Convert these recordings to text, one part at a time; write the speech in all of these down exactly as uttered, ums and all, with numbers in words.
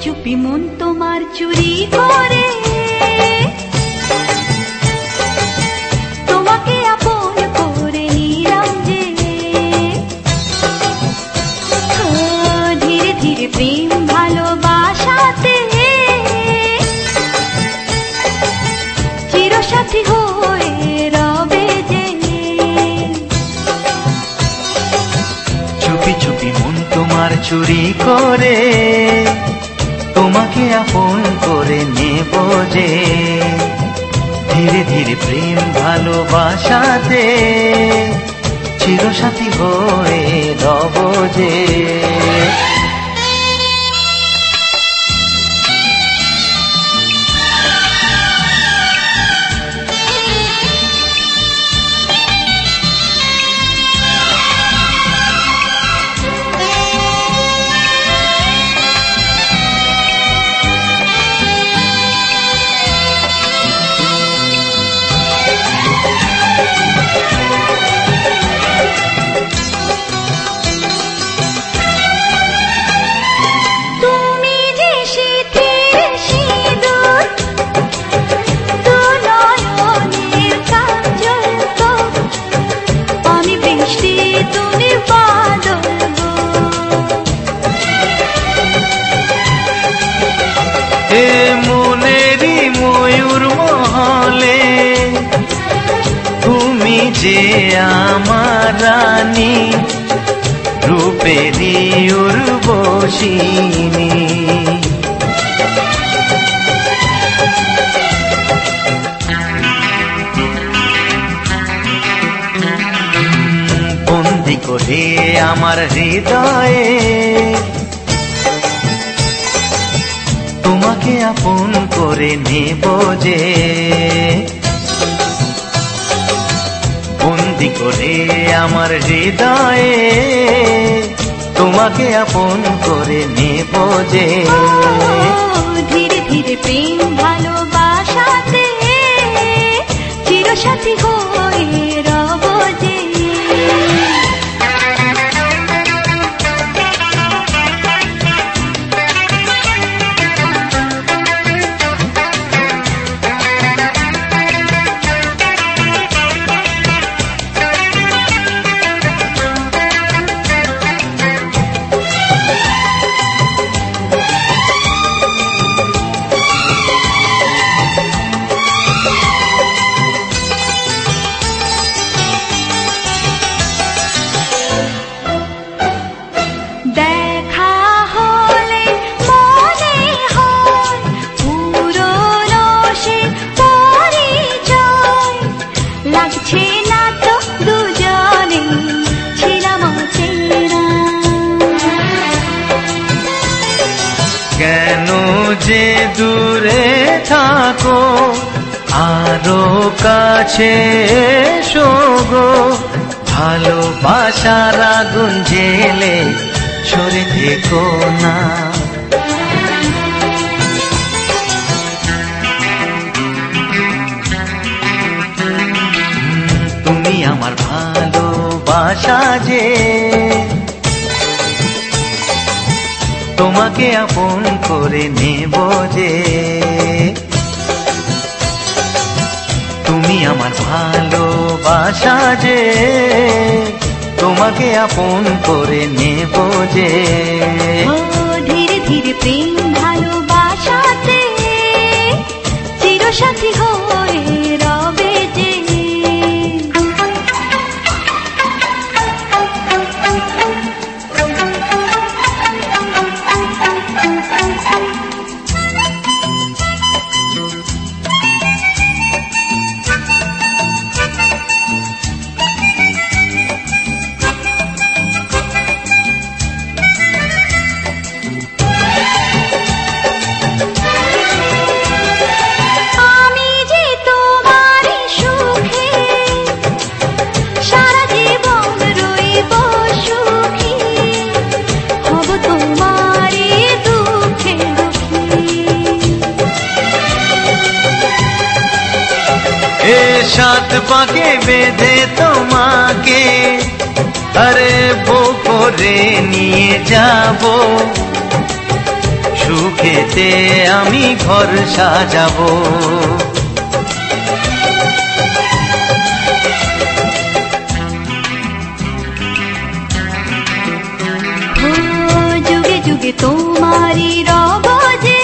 চুপি মন তোমার চুরি করে তোমাকে আপন করে নিলাম যে ধীরে ধীরে প্রেম ভালোবাসাতে চিরসাথী হয়ে রবে যে চুপি চুপি মন তোমার চুরি করে তোমাকে আপন করে নেব যে ধীরে ধীরে প্রেম ভালোবাসাতে চিরসাথী হয়ে রব যে মনেরই ময়ূর মহলে তুমি যে আমার রানী রূপেরই উর্বশিনী বন্দি করে আমার হৃদয়ে তোমাকে আপন করে নেব যে বন্দি করে আমার হৃদয়ে তোমাকে আপন করে নেব যে ধীরে ধীরে প্রেম ভালোবাসাতে চিরসাথী হয়ে রব যে কেন যে দূরে থাকো আরো কাছে এসো গো ভালোবাসার আগুন জেলে সরে থেকো না তুমি আমার ভালোবাসা যে তোমাকে আপন করে নেব যে তুমি আমার ভালোবাসা যে তোমাকে আপন করে নেব যে ধীরে ধীরে প্রেম ভালোবাসাতে চিরসাথী হয়ে রবে যে সাত পাকে বেঁধে তোমাকে আরে বো করে নিয়ে যাব সুখ সুখেতে আমি ঘর সাজাবো। যুগে যুগে তোমারি রব যে,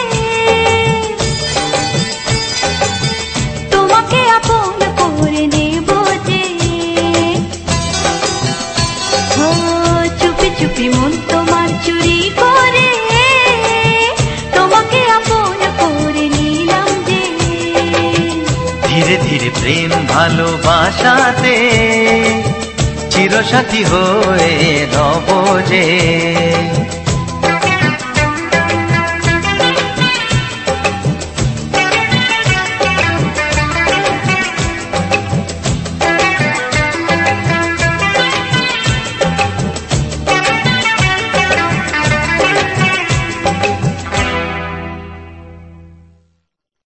তোমাকে আপন করে নেব যে। চুপি চুপি মন তোমার চুরি করে, তোমাকে আপন করে নিলাম যে। ধীরে ধীরে প্রেম ভালোবাসাতে চিরসাথী হয়ে রব যে।